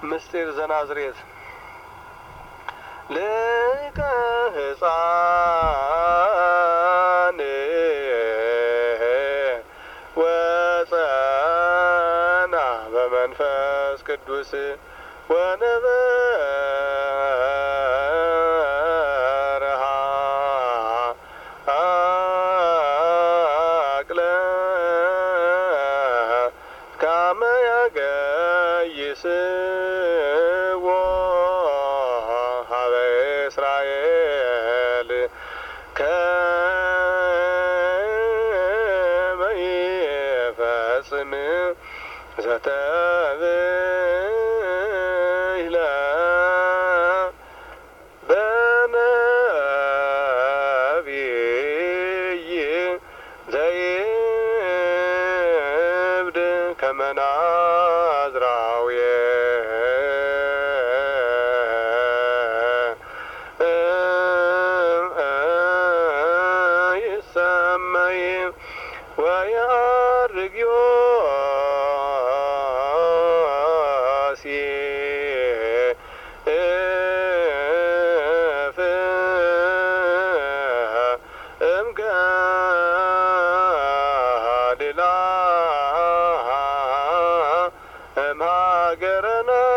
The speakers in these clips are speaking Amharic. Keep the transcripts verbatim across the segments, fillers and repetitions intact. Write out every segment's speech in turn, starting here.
ምስጢር ዘናዝሬት ሊቀ ሕፃን ወጸና በመንፈስ ቅዱስ ወነበርሃ አቅለ ካመ ያገይስዎ ሀበ እስራኤል ከመ ይፈጽም ዘተብሂለ በነቢይ ዘይብድ ከመ ናዝራዊ ይሰመይ ወያርግ ዮሴፍ እምገሊላ እምሀገረ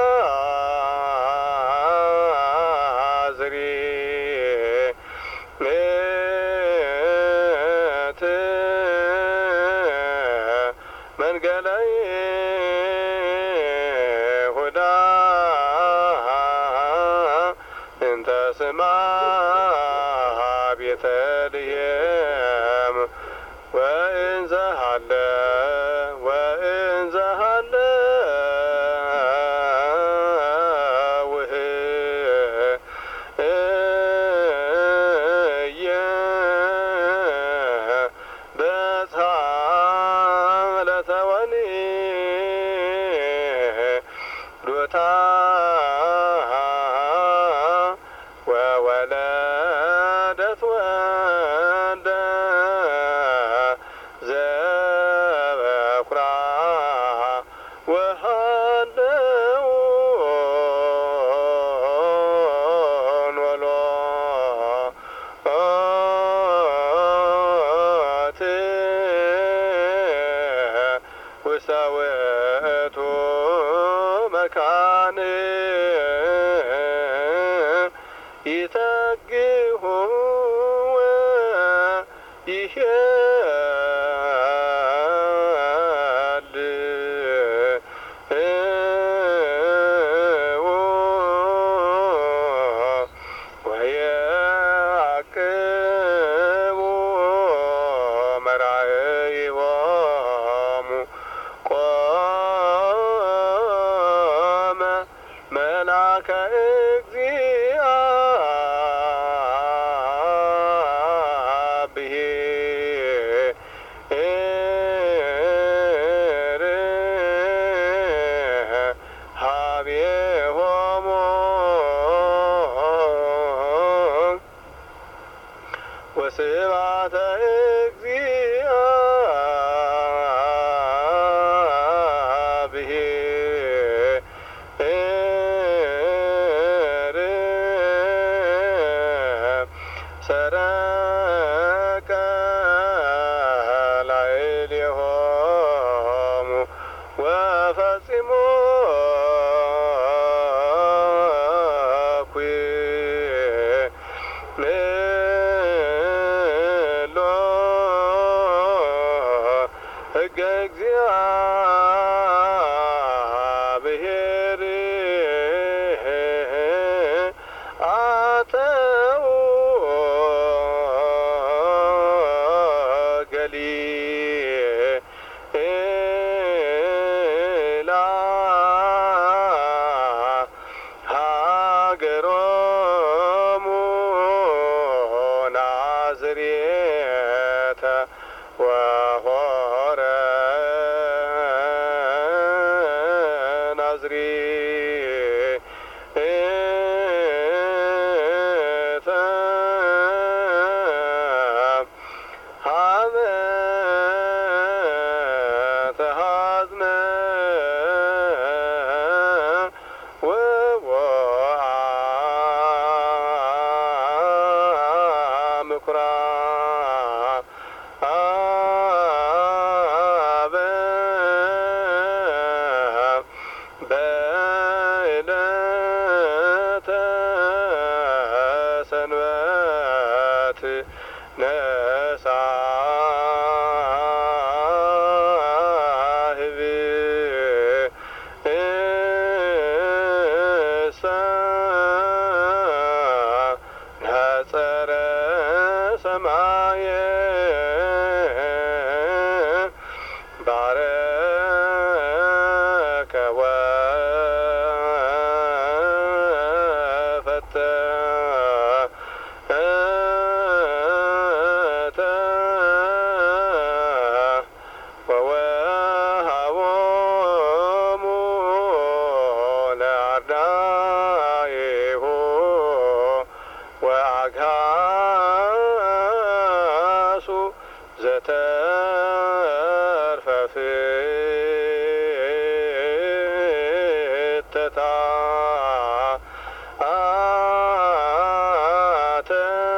ናዝሬት መንገለ ይሁዳ እንተ ስማ ቤተልሔም ወእንዘ ሀለ ወእንዘ ሀለ ውህየ በጽሐ ለተወሊዶታ ወወለደት ወልደ ዘበኩራ ወሃለው ኖሎት ውስተ ውእቱ መካን ይተግሁ ይሄል ወየዐቅቡ መራእዮሙ ቆመ መልአከ እግዚአብሔር ሀቤሆሙ ወስብሐተ እግዚአብሔር ሰረቀ ላዕሌሆሙ ወፈጺሞ ኩሎ ሕገ እግዚአብሔር አተው ገሊላ ሀገሮሙ ናዝሬተ ወሖረ ናዝሬተ ሀበ በዕለተ ሰንበት ነሳህብ እሰ ነጸረ ሰማየ ባረከ ወፈተተ ወወሃቦሙ ለአርዳኢሁ ወአግሃሱ ዘተርፈ ፍተታ አተ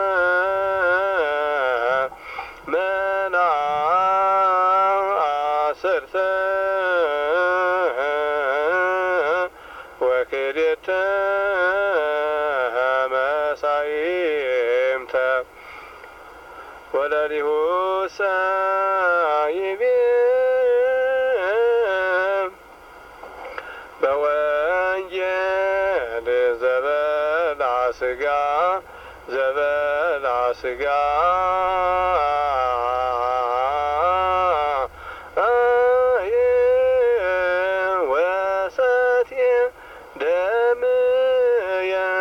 መናአስርተ ወክልኤተ መሳይምተ ወለሊሁሰ ይቤ በወንጌል ዘበላ ሥጋ ዘበላ ሥጋ ወሰትየ ደምየ